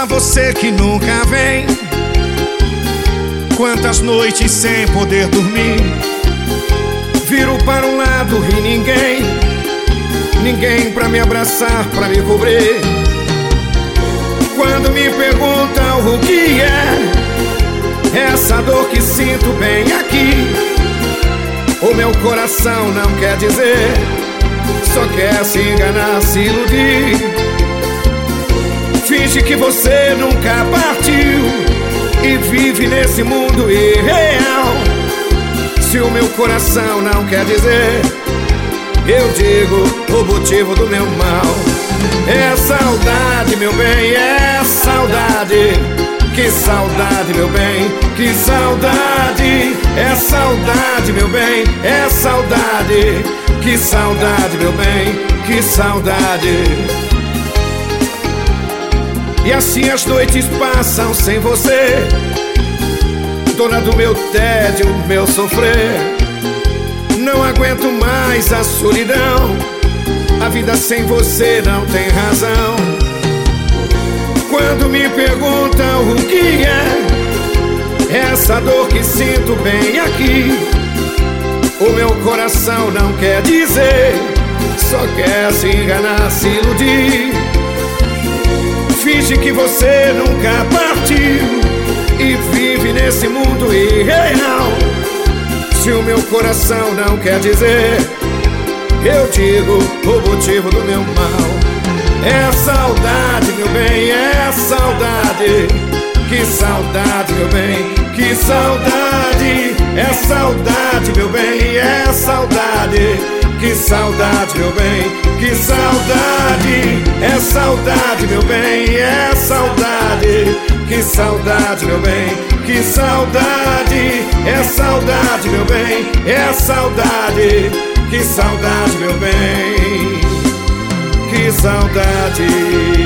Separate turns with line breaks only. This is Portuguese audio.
pra você que nunca vem. Quantas noites sem poder dormir, viro para um lado e ninguém pra me abraçar, pra me cobrir. Quando me perguntam o que é essa dor que sinto bem aqui, o meu coração não quer dizer, só quer se enganar, se iludir. Finge que você nunca partiu e vive nesse mundo irreal. Se o meu coração não quer dizer, eu digo o motivo do meu mal. É saudade, meu bem, é saudade. Que saudade, meu bem, que saudade. É saudade, meu bem, é saudade. Que saudade, meu bem, que saudade. E assim as noites passam sem você, dona do meu tédio, meu sofrer. Não aguento mais a solidão, a vida sem você não tem razão. Quando me perguntam o que é essa dor que sinto bem aqui, o meu coração não quer dizer, só quer se enganar, se iludir. Finge que você nunca partiu e vive nesse mundo irreal. Se o meu coração não quer dizer, eu digo o motivo do meu mal. É saudade, meu bem, é saudade. Que saudade, meu bem, que saudade. É saudade, meu bem, é saudade. Que saudade, meu bem, que saudade. É saudade, meu bem, é saudade. Que saudade, meu bem, que saudade. É saudade, meu bem, é saudade. Que saudade, meu bem, que saudade.